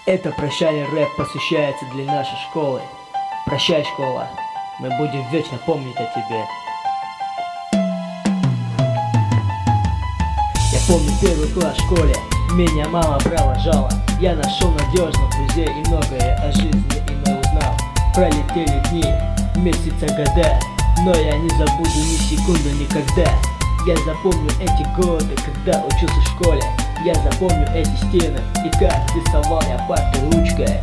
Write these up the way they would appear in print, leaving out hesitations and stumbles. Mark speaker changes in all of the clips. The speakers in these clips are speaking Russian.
Speaker 1: Это прощальный рэп посвящается для нашей школы. Прощай, школа, мы будем вечно помнить о тебе. Я помню первый класс в школе, меня мама провожала. Я нашел надежных друзей и многое о жизни иной узнал. Пролетели дни, месяцы, года, но я не забуду ни секунду никогда. Я запомню эти годы, когда учился в школе. Я запомню эти стены и как рисовал я партой ручкой.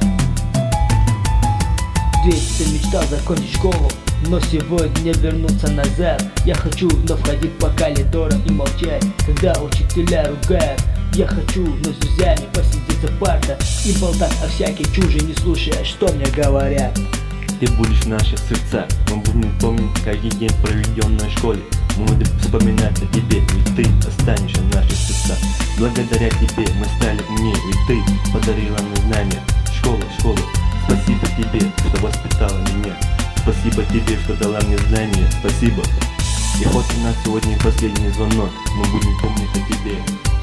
Speaker 1: В детстве мечтал закончить школу, но сегодня вернуться назад. Я хочу вновь ходить по коридорам и молчать, когда учителя ругают. Я хочу вновь с друзьями посидеть за партой и болтать о всякой чуже, не слушая, что мне говорят.
Speaker 2: Ты будешь в наших сердцах, мы будем помнить каждый день, проведенный в школе. Мы будем вспоминать о тебе, ведь ты останешься в наших сердцах. Благодаря тебе мы стали умнее, ведь ты подарила мне знания. Школа, спасибо тебе, что воспитала меня. Спасибо тебе, что дала мне знания, спасибо. И хоть у нас сегодня последний звонок, мы будем помнить о тебе.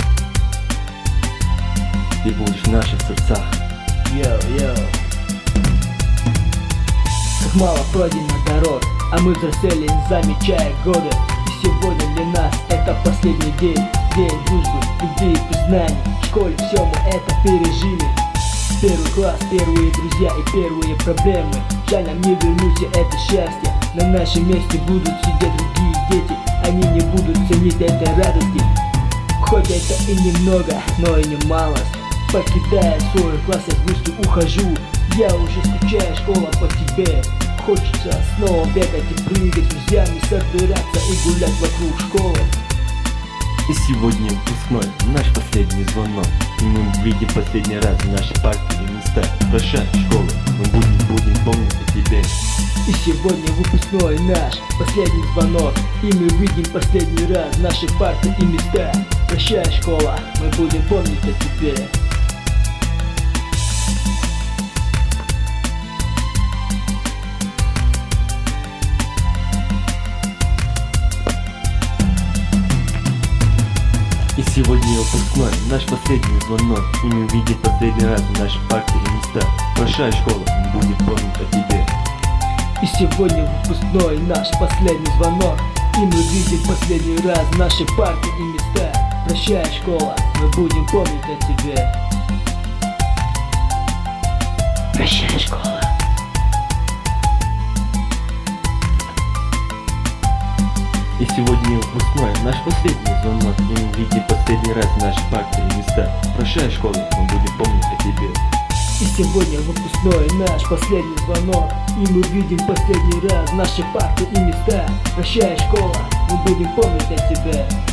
Speaker 2: Ты будешь в наших сердцах.
Speaker 1: Йоу. Как мало пройдено дорог, а мы взрослели, не замечая годы. И сегодня для нас это последний день, день дружбы, любви и признаний. В школе все мы это пережили. Первый класс, первые друзья и первые проблемы. Жаль, нам не вернуть все это счастье. На нашем месте будут сидеть другие дети, они не будут ценить этой радости. Хоть это и немного, но и немало. Покидая свой класс, я с грустью ухожу. Я уже скучаю, школа, по тебе. Хочется снова бегать и прыгать с друзьями, собираться и гулять вокруг школы.
Speaker 2: И сегодня выпускной, наш последний звонок, и мы видим последний раз наши парки и места. Прощай, школа, мы будем помнить о тебе.
Speaker 1: И сегодня выпускной наш последний звонок, и мы видим последний раз наши парки и места. Прощай, школа, мы будем помнить о тебе.
Speaker 2: И сегодня выпускной, наш последний звонок, и мы видим последний раз наши парки и места. Прощай, школа, мы будем помнить о тебе.
Speaker 1: И сегодня выпускной наш последний звонок, и мы видим последний раз наши парки и места. Прощай, школа, мы будем помнить о тебе. Прощай, школа.
Speaker 2: И сегодня выпускной, наш последний звонок, и мы видим последний раз наши парки и места. Прощай, школа, мы будем помнить о тебе.
Speaker 1: И сегодня выпускной наш последний звонок, и мы видим последний раз наши парки и места. Прощай, школа, мы будем помнить о тебе.